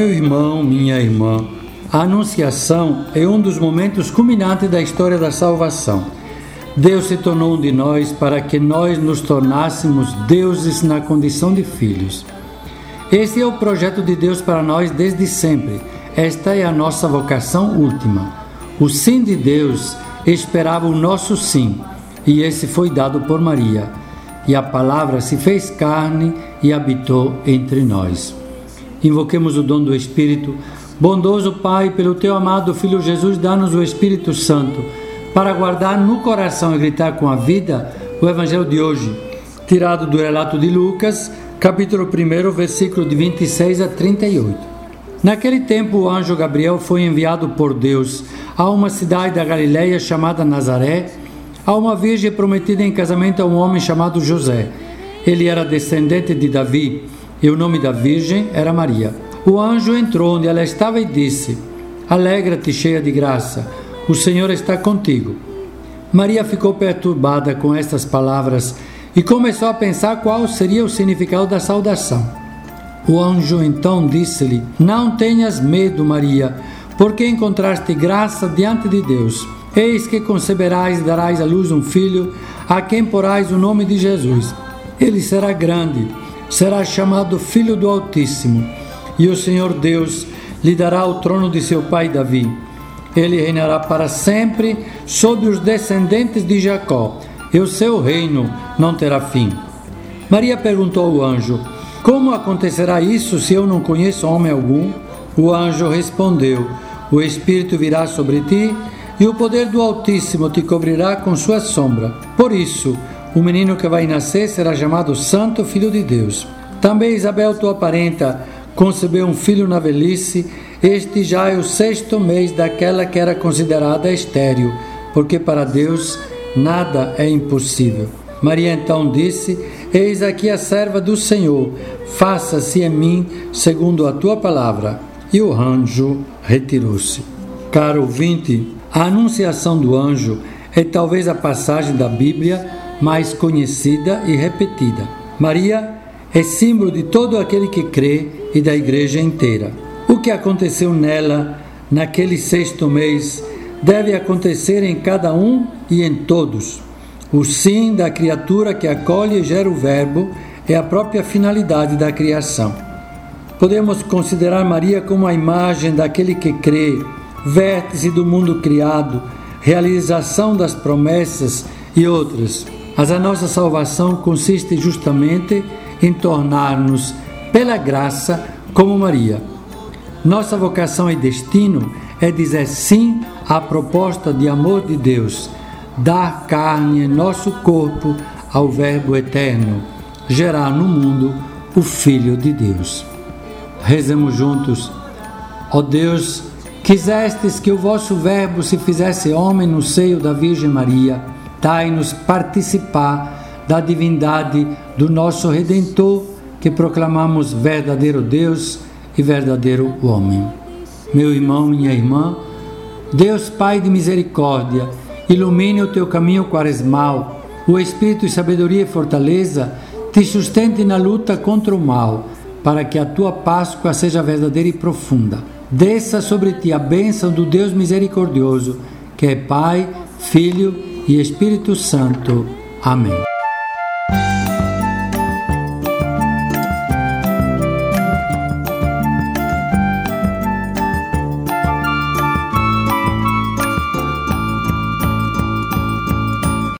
Meu irmão, minha irmã, a Anunciação é um dos momentos culminantes da história da salvação. Deus se tornou um de nós para que nós nos tornássemos deuses na condição de filhos. Este é o projeto de Deus para nós desde sempre. Esta é a nossa vocação última. O sim de Deus esperava o nosso sim, e esse foi dado por Maria. E a palavra se fez carne e habitou entre nós. Invoquemos o dom do Espírito. Bondoso Pai, pelo Teu amado Filho Jesus, dá-nos o Espírito Santo, para guardar no coração e gritar com a vida o Evangelho de hoje, tirado do relato de Lucas, capítulo 1, versículo de 26 a 38. Naquele tempo, o anjo Gabriel foi enviado por Deus a uma cidade da Galileia chamada Nazaré, a uma virgem prometida em casamento a um homem chamado José. Ele era descendente de Davi, e o nome da virgem era Maria. O anjo entrou onde ela estava e disse: Alegra-te, cheia de graça, o Senhor está contigo. Maria ficou perturbada com estas palavras e começou a pensar qual seria o significado da saudação. O anjo então disse-lhe: Não tenhas medo, Maria, porque encontraste graça diante de Deus. Eis que conceberás e darás à luz um filho, a quem porás o nome de Jesus. Ele será grande, será chamado Filho do Altíssimo, e o Senhor Deus lhe dará o trono de seu pai Davi. Ele reinará para sempre sobre os descendentes de Jacó, e o seu reino não terá fim. Maria perguntou ao anjo: Como acontecerá isso se eu não conheço homem algum? O anjo respondeu: O Espírito virá sobre ti, e o poder do Altíssimo te cobrirá com sua sombra. Por isso, o menino que vai nascer será chamado Santo Filho de Deus. Também Isabel, tua parenta, concebeu um filho na velhice. Este já é o 6º mês daquela que era considerada estéril, porque para Deus nada é impossível. Maria então disse: Eis aqui a serva do Senhor, faça-se em mim segundo a tua palavra. E o anjo retirou-se. Caro ouvinte, a anunciação do anjo é talvez a passagem da Bíblia mais conhecida e repetida. Maria é símbolo de todo aquele que crê e da igreja inteira. O que aconteceu nela, naquele 6º mês, deve acontecer em cada um e em todos. O sim da criatura que acolhe e gera o verbo é a própria finalidade da criação. Podemos considerar Maria como a imagem daquele que crê, vértice do mundo criado, realização das promessas e outras. Mas a nossa salvação consiste justamente em tornar-nos, pela graça, como Maria. Nossa vocação e destino é dizer sim à proposta de amor de Deus, dar carne em nosso corpo ao Verbo eterno, gerar no mundo o Filho de Deus. Rezemos juntos. Ó Deus, quisestes que o vosso Verbo se fizesse homem no seio da Virgem Maria, dai-nos participar da divindade do nosso Redentor, que proclamamos verdadeiro Deus e verdadeiro homem. Meu irmão, minha irmã, Deus Pai de misericórdia, ilumine o teu caminho quaresmal, o Espírito e sabedoria e fortaleza te sustente na luta contra o mal, para que a tua Páscoa seja verdadeira e profunda. Desça sobre ti a bênção do Deus misericordioso, que é Pai, Filho e Espírito Santo. Amém.